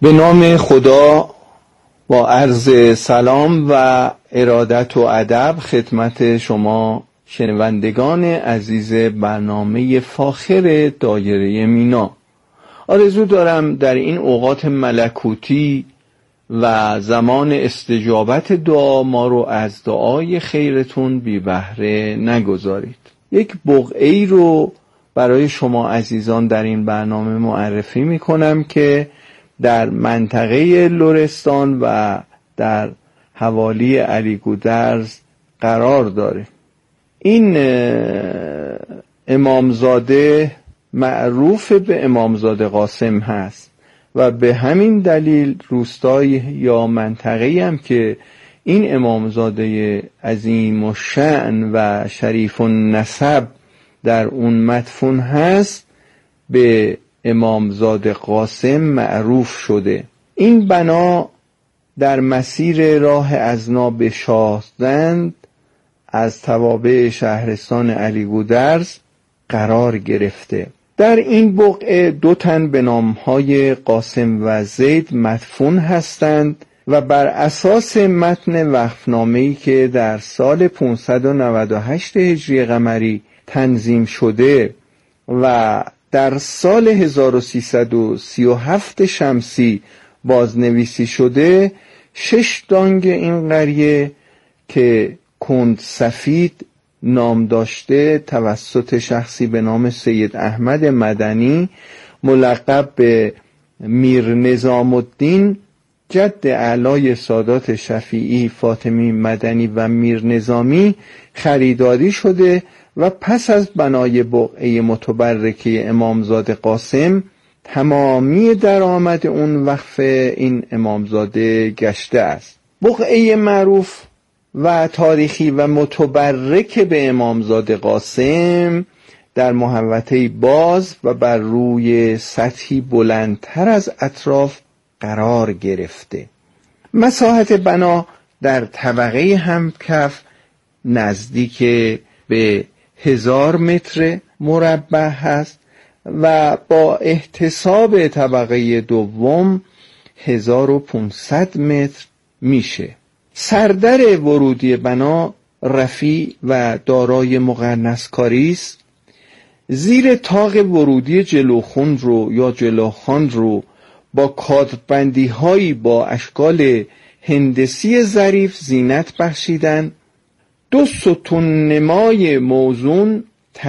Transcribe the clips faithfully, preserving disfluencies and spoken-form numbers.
به نام خدا با عرض سلام و ارادت و ادب خدمت شما شنوندگان عزیز برنامه فاخر دایره مینا. آرزو دارم در این اوقات ملکوتی و زمان استجابت دعا ما رو از دعای خیرتون بی بهره نگذارید. یک بقعه‌ای رو برای شما عزیزان در این برنامه معرفی می کنم که در منطقه لرستان و در حوالی علی گودرز قرار داره. این امامزاده معروف به امامزاده قاسم هست و به همین دلیل روستای یا منطقه‌ای هم که این امامزاده عظیم الشأن و شریف النسب در اون مدفون هست به امامزاده قاسم معروف شده. این بنا در مسیر راه ازنا به شاهزند از توابع شهرستان علی گودرز قرار گرفته. در این بقعه دو تن به نامهای قاسم و زید مدفون هستند و بر اساس متن وقفنامه‌ای که در سال پانصد و نود و هشت هجری قمری تنظیم شده و در سال هزار و سیصد و سی و هفت شمسی بازنویسی شده، شش دانگ این قریه که کند سفید نام داشته توسط شخصی به نام سید احمد مدنی ملقب به میر نظام الدین جد اعلای سادات شفیعی فاطمی مدنی و میر نظامی خریداری شده و پس از بنای بقعه متبرکه امامزاده قاسم تمامی درآمد اون وقف این امامزاده گشته است. بقعه معروف و تاریخی و متبرک به امامزاده قاسم در محوطه باز و بر روی سطحی بلندتر از اطراف قرار گرفته. مساحت بنا در طبقه همکف نزدیک به هزار متر مربع هست و با احتساب طبقه دوم هزار و پانصد متر میشه. سردر ورودی بنا رفیع و دارای مقرنسکاری است. زیر طاق ورودی جلوخون رو یا جلوخان رو با کادربندی هایی با اشکال هندسی ظریف زینت بخشیدن. دو ستون نمای موزون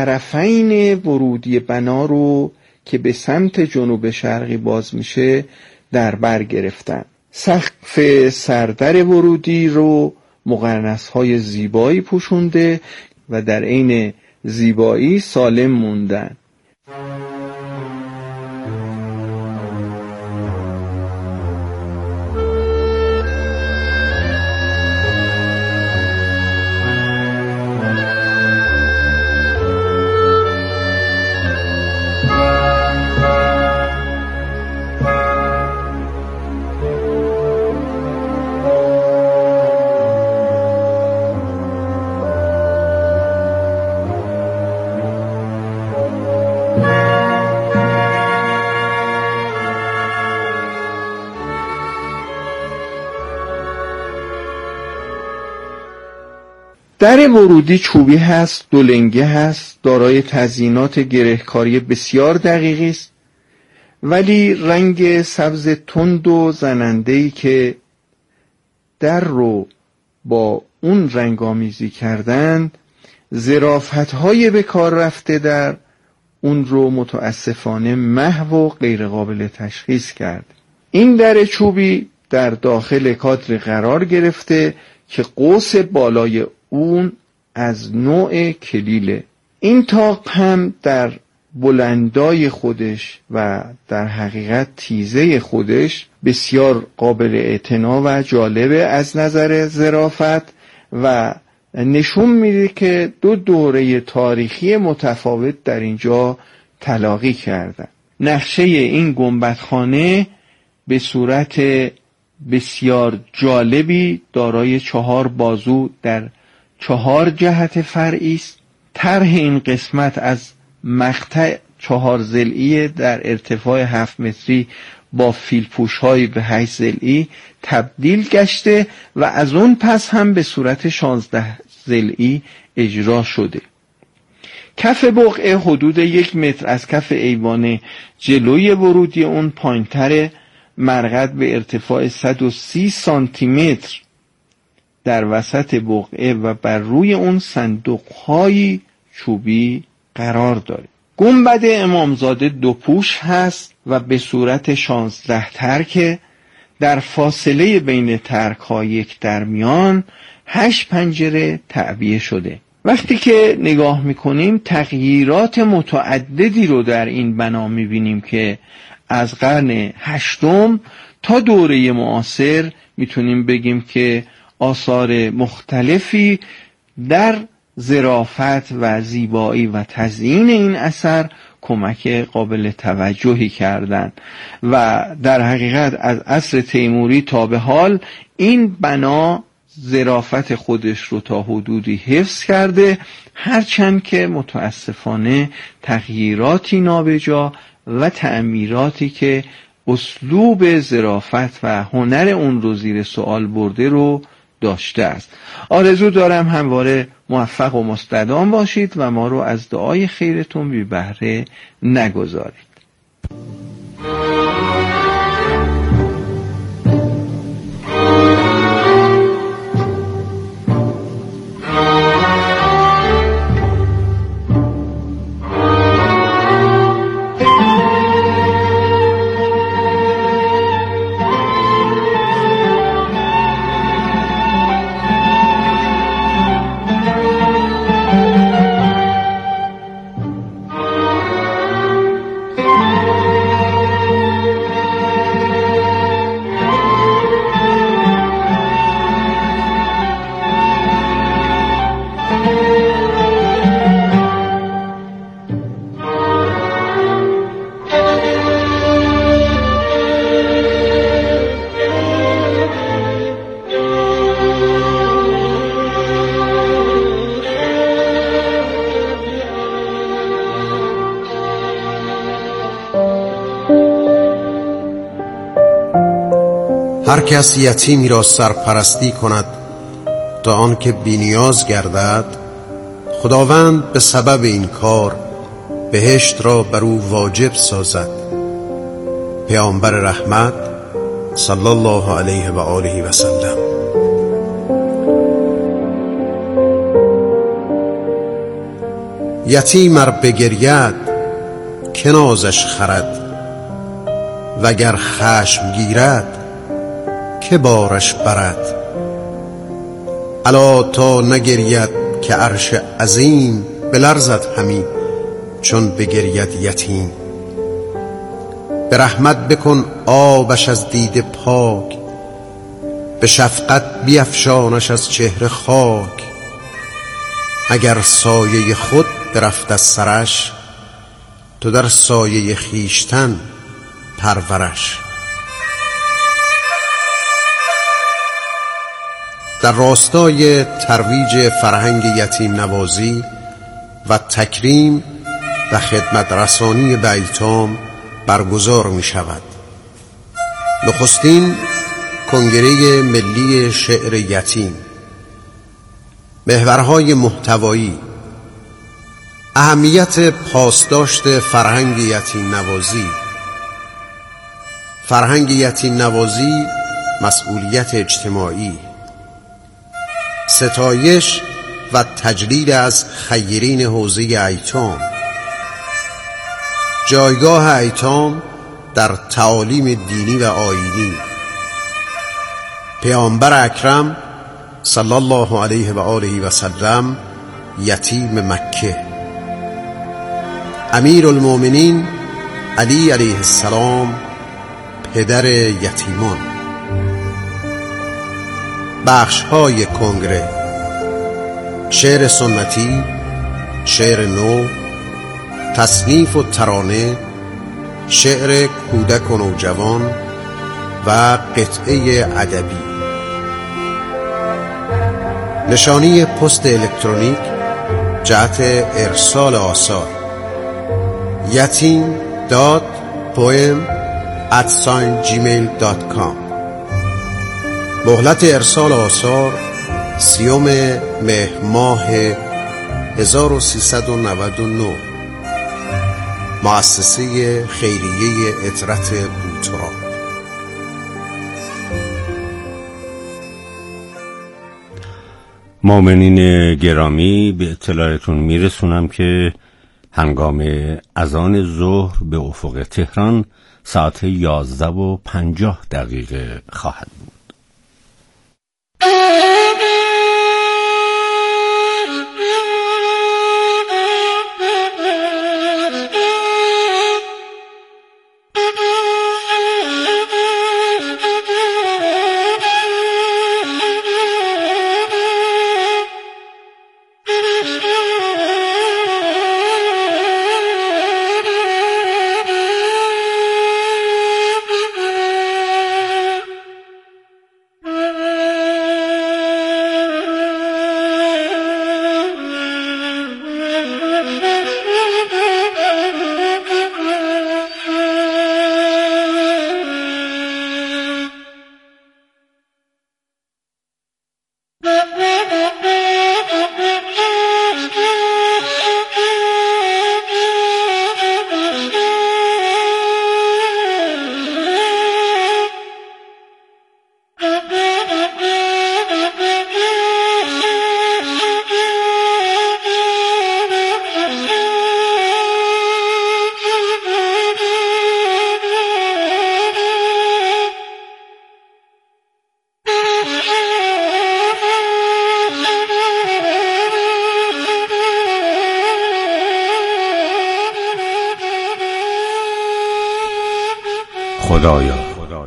طرفین ورودی بنا رو که به سمت جنوب شرقی باز میشه در بر گرفتن. سقف سردر ورودی رو مقرنس های زیبایی پوشونده و در عین زیبایی سالم موندن. در ورودی چوبی هست، دولنگه هست، دارای تزیینات گرهکاری بسیار دقیقی است، ولی رنگ سبز تند و زننده‌ای که در رو با اون رنگ آمیزی کردند ظرافت‌های به کار رفته در اون رو متاسفانه محو و غیر قابل تشخیص کرد. این در چوبی در داخل کادر قرار گرفته که قوس بالای اون از نوع کلیله. این طاق هم در بلندای خودش و در حقیقت تیزه خودش بسیار قابل اعتنا و جالبه از نظر ظرافت و نشون میده که دو دوره تاریخی متفاوت در اینجا تلاقی کردن. نقشه این گنبدخانه به صورت بسیار جالبی دارای چهار بازو در چهار جهت فرعی است. طرح این قسمت از مقطع چهار ضلعی در ارتفاع هفت متری با فیلپوش‌های به هشت ضلعی تبدیل گشته و از اون پس هم به صورت شانزده ضلعی اجرا شده. کف بقعه حدود یک متر از کف ایوان جلوی ورودی اون پایین‌تر، مرقد به ارتفاع صد و سی سانتی متر در وسط بقعه و بر روی اون صندوق‌های چوبی قرار داره. گنبد امامزاده دو پوش هست و به صورت شانزده ترکه. در فاصله بین ترک‌ها یک درمیان هشت پنجره تعبیه شده. وقتی که نگاه میکنیم تغییرات متعددی رو در این بنا میبینیم که از قرن هشتم تا دوره معاصر میتونیم بگیم که آثار مختلفی در ظرافت و زیبایی و تزیین این اثر کمک قابل توجهی کردند و در حقیقت از عصر تیموری تا به حال این بنا ظرافت خودش رو تا حدودی حفظ کرده، هرچند که متاسفانه تغییراتی نابجا و تعمیراتی که اسلوب ظرافت و هنر اون رو زیر سوال برده رو داشته است. آرزو دارم همواره موفق و مستدام باشید و ما رو از دعای خیرتون بی بهره نگذارید. هر کس یتیمی را سرپرستی کند تا آنکه بی‌نیاز گردد، خداوند به سبب این کار بهشت را بر او واجب سازد. پیامبر رحمت صلی الله علیه و آله و سلم. یتیم ار بگرید که نازش خرد، وگر خشم گیرد که بارش برد. الا تا نگرید که عرش عظیم بلرزد همی چون بگرید یتیم. به رحمت بکن آبش از دیده پاک، به شفقت بیفشانش از چهره خاک. اگر سایه خود برفت از سرش، تو در سایه خیشتن پرورش. در راستای ترویج فرهنگ یتیم نوازی و تکریم و خدمت رسانی به ایتام برگزار می شود. نخستین کنگره ملی شعر یتیم. محورهای محتوایی: اهمیت پاسداشت فرهنگ یتیم نوازی. فرهنگ یتیم نوازی مسئولیت اجتماعی. ستایش و تجلیل از خیرین حوزه ایتام. جایگاه ایتام در تعالیم دینی و آیینی. پیامبر اکرم صلی الله علیه و آله و سلم یتیم مکه. امیر المؤمنین علی علیه السلام پدر یتیمان. بخش های کنگره: شعر سنتی، شعر نو، تصنیف و ترانه، شعر کودک و نوجوان و قطعه ادبی. نشانی پست الکترونیک جهت ارسال آثار: یتیم دات پویم ات ساین جیمیل دات کام. مهلت ارسال آثار سیوم مهر ماه هزار و سیصد و نود و نه. مؤسسه خیریه عطرت بوترا. مؤمنین گرامی، به اطلاعتون میرسونم که هنگام اذان ظهر به افق تهران ساعت یازده و پنجاه دقیقه خواهد بود. خدایا،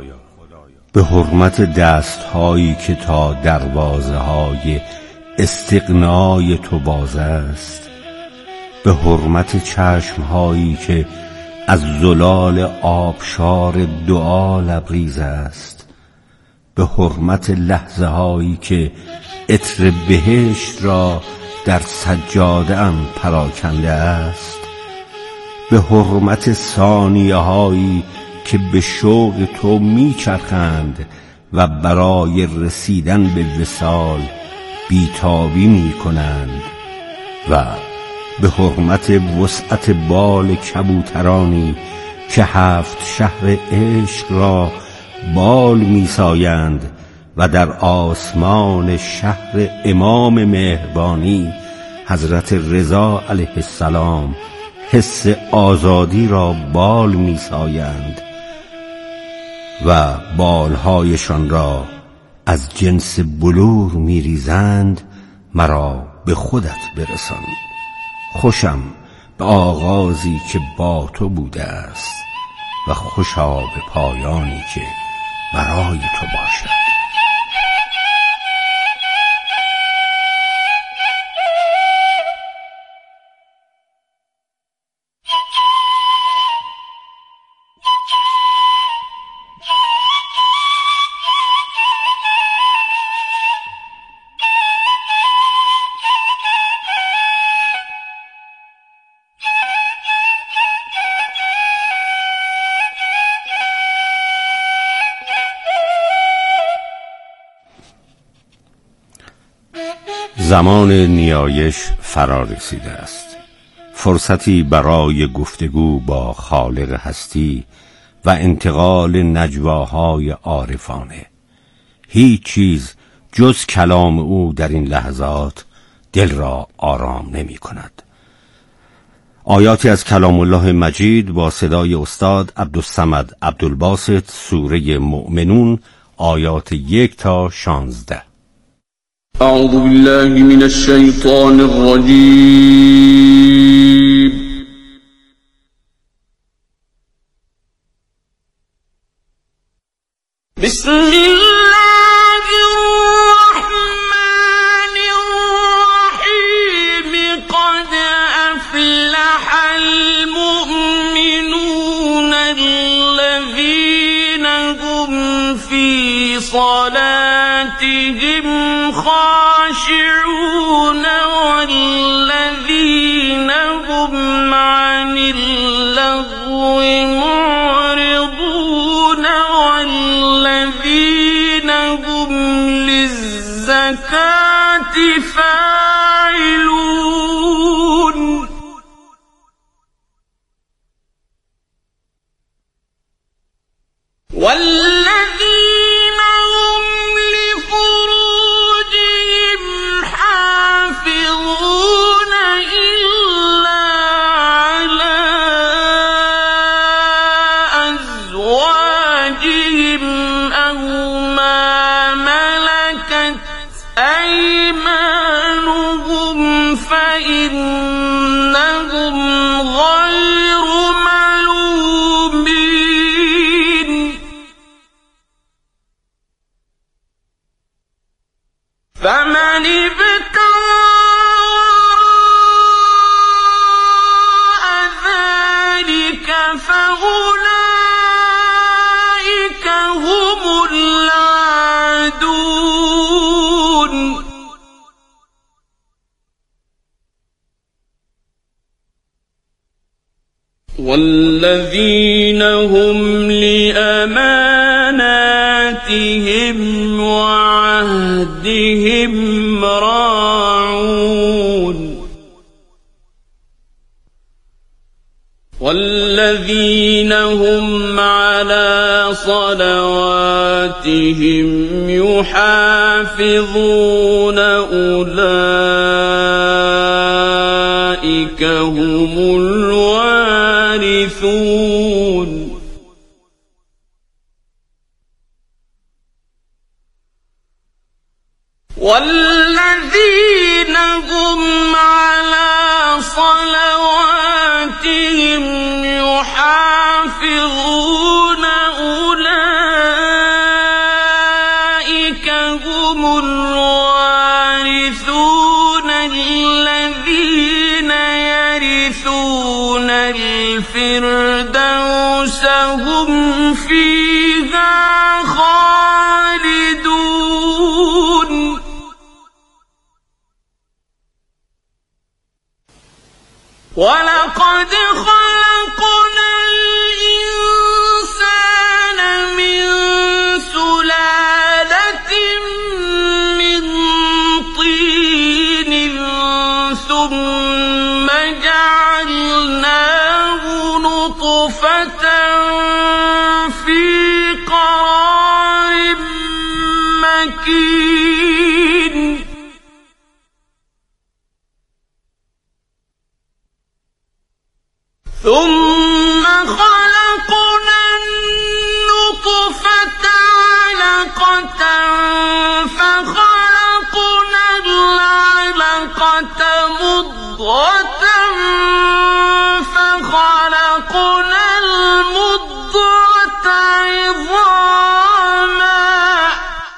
به حرمت دست هایی که تا دروازه های استغنای تو باز است، به حرمت چشم هایی که از زلال آبشار دعا لبریز است، به حرمت لحظه هایی که عطر بهشت را در سجاده ام پراکنده است، به حرمت ثانیه هایی که به شوق تو میچرخند و برای رسیدن به وصال بیتابی میکنند، و به حرمت وسعت بال کبوترانی که هفت شهر عشق را بال میسایند و در آسمان شهر امام مهربانی حضرت رضا علیه السلام حس آزادی را بال میسایند و بالهایشان را از جنس بلور میریزند، مرا به خودت برسان. خوشم به آغازی که با تو بوده است و خوشا به پایانی که برای تو باشد. زمان نیایش فرا رسیده است، فرصتی برای گفتگو با خالق هستی و انتقال نجواهای عارفانه. هیچ چیز جز کلام او در این لحظات دل را آرام نمی کند. آیاتی از کلام الله مجید با صدای استاد عبدالصمد عبدالباسط، سوره مؤمنون، آیات یک تا شانزده. اعوذ بالله من الشیطان الرجیم. بسم الله الرحمن الرحیم. قد افلح المؤمنون الذين هم في صلاتهم خاشعون والذين هم عن اللغو معرضون الزكاة فاعلون والذين هم لفروجهم حافظون إلا على أزواجهم أو ما ملكت أيمانهم فإنهم غير ملومين فمن ابتغى وراء ذلك فأولئك هم العادون والذين هم لأماناتهم وعهدهم راعون والذين هم على صلواتهم يحافظون أولئك هم الوارثون والذين هم على صلواتهم يحافظون أولئك هم الوارثون الذين يرثون الفردوس هم فيها خالدون ولقد خلقنا الإنسان من سلالة من طين ثم جعلناه نطفة في قرار مكين ثم خلقنا النطفة علقة فخلقنا العلقة مضغة فخلقنا المضغة عظاما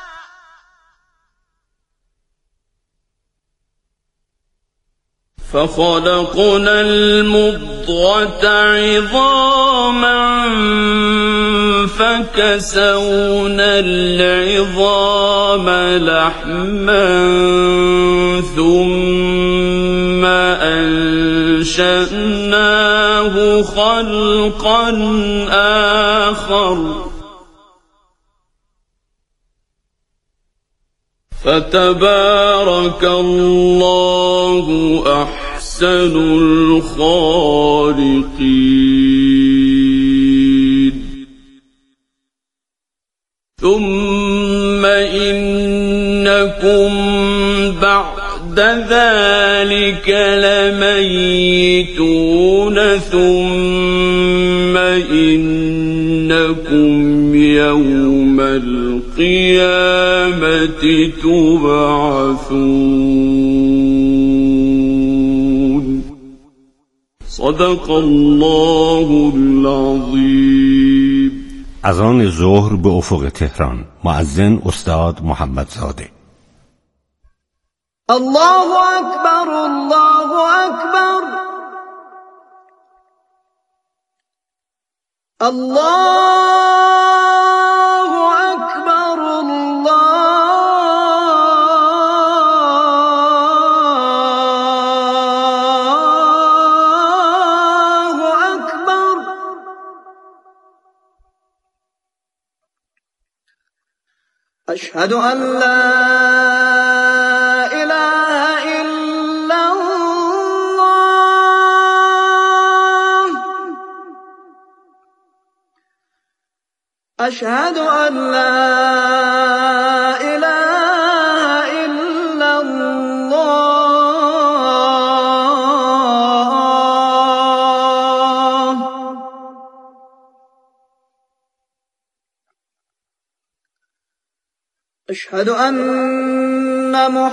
فخلقنا المضغة عظاما فكسونا العظام لحما ثم أنشأناه خلقا آخر فتبارك الله أحسن الخالقين ثم إنكم بعد ذلك لميتون ثم إنكم يوم القيامة تبعثون صدق الله العظیم. اذان ظهر به افق تهران. مؤذن استاد محمدزاده. الله اکبر الله اکبر الله اکبر الله اکبر اشهد ان لا أشهد أن لا إله إلا الله. أشهد أن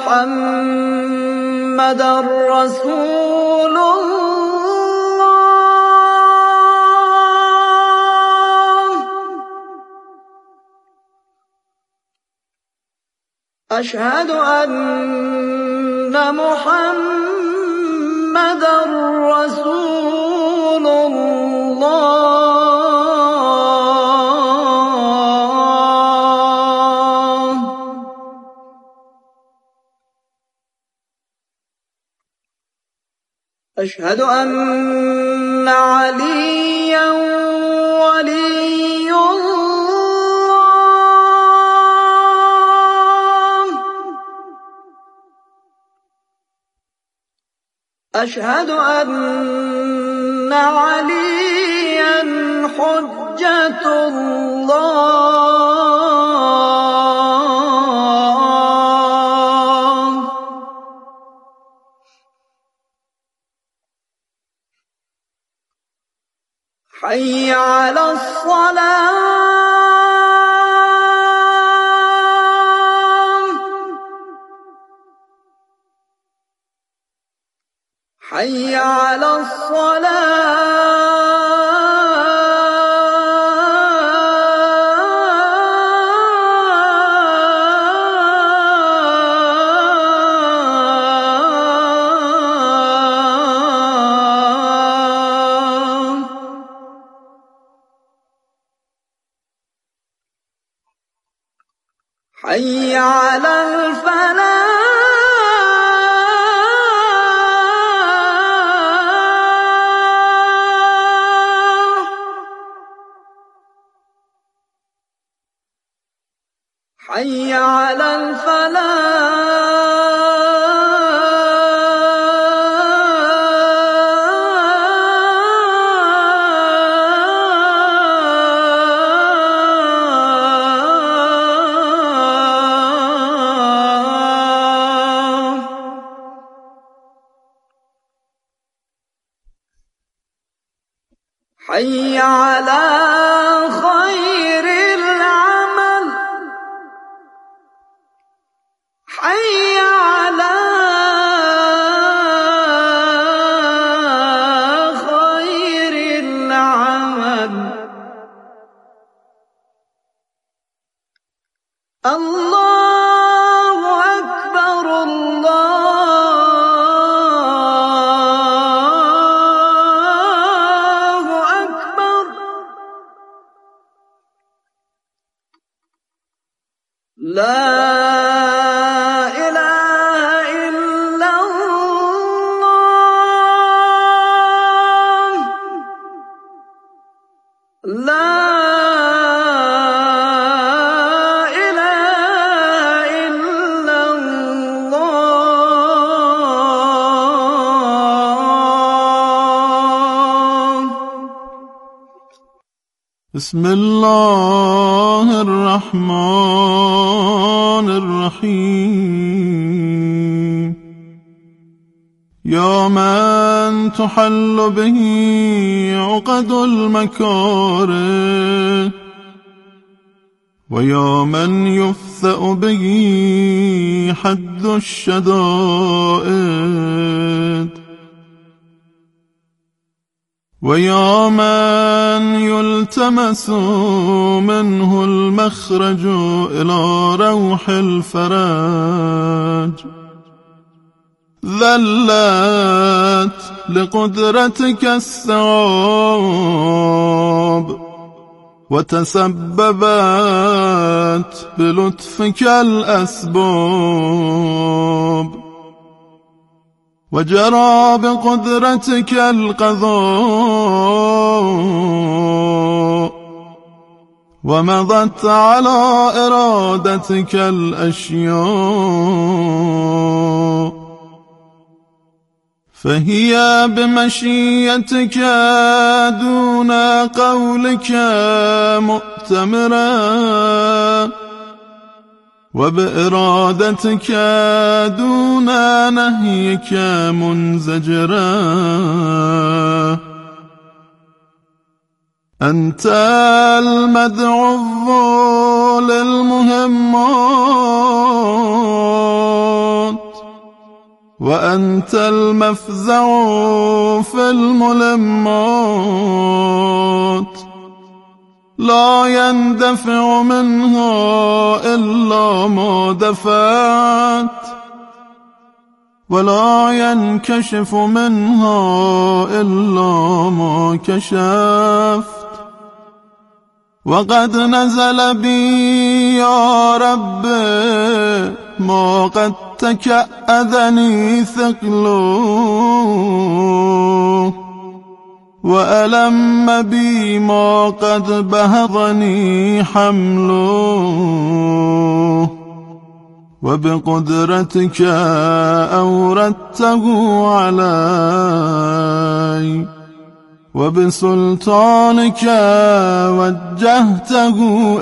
محمدًا رسول الله. أشهد أن محمدًا رسول الله. أشهد أن عليًّا ولي الله. أشهد أن عليًّا حجة الله. حي على الصلاة. حي على الصلاة. حي على الفلاح. حي على الفلاح. حي على خير العمل. حي على خير العمل. الله أكبر الله أكبر. لا إله إلا الله. لا إله إلا الله. بسم الله الرحمن الرحيم. يا من تحل به عقد المكاره، ويا من يفثأ به حد الشدائد، ويا من يلتمس منه المخرج إلى روح الفرج، ذلت لقدرتك الثواب، وتسببت بلطفك الأسباب، وجرى بقدرتك القضاء، ومضت على إرادتك الأشياء. فهي بمشيتك دون قولك مؤتمرا، وبإرادتك دون نهيك منزجرا. أنت المدعو للمهمات، وأنت المفزع في الملمات، لا يندفع منها إلا ما دفعت، ولا ينكشف منها إلا ما كشفت. وقد نزل بي يا رب ما قد تكأذني ثقله، وألم بي ما قد بهضني حمله. وبقدرتك أوردته علي، وبسلطانك وجهته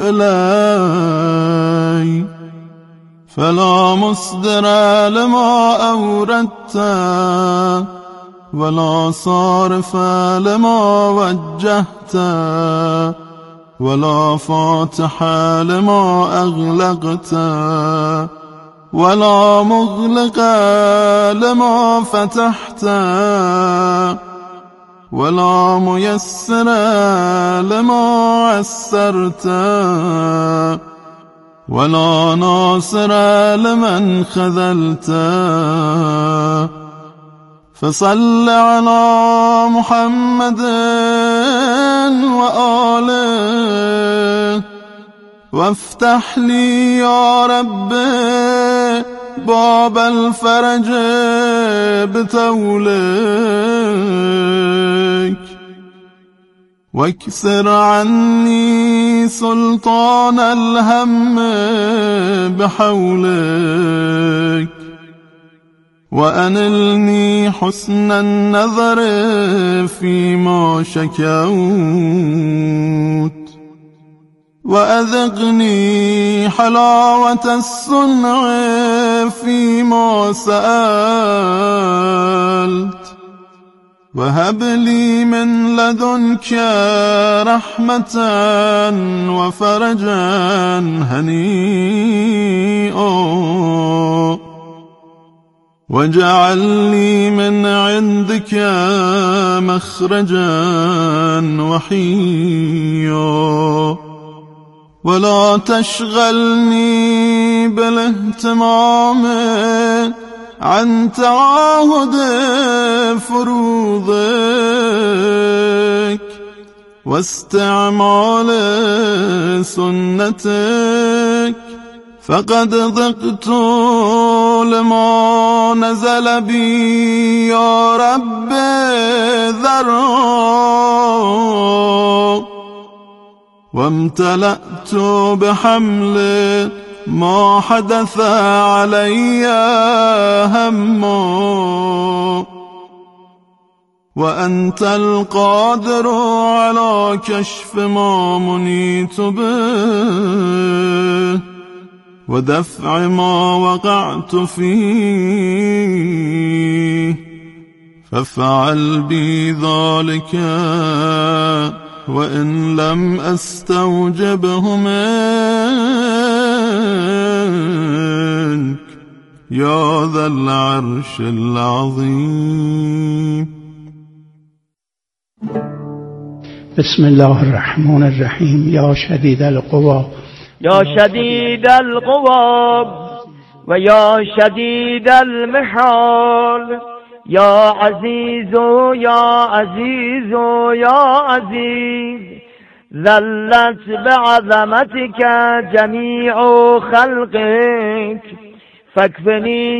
إلي. فلا مصدر لما أوردت، ولا صارف لما وجهت، ولا فاتح لما أغلقت، ولا مغلق لما فتحت، ولا ميسر لما عسرت، ولا ناصر لمن خذلت. فصل على محمد وآله، وافتح لي يا رب باب الفرج بتولك، واكسر عني سلطان الهم بحولك، وأنلني حسن النظر فيما شكوت، وأذقني حلاوة الصنع فيما سألت، وهب لي من لدنك رحمة وفرجا هنيئا، واجعل لي من عندك مخرجا وحيا، ولا تشغلني بالاهتمام عن تعاهد فروضك واستعمال سنتك، فقد ضقت لما نزل بي يا رب ذرا، وامتلأت بحمل ما حدث علي هما، وأنت القادر على كشف ما منيت به، ودفع ما وقعت فيه. فافعل بي ذلك وإن لم أستوجبه منك يا ذا العرش العظيم. بسم الله الرحمن الرحيم. يا شديد القوى يا شديد القوى ويا شديد المحال، يا عزيز يا عزيز يا عزيز، ذلت بعظمتك جميع خلقك فاكفني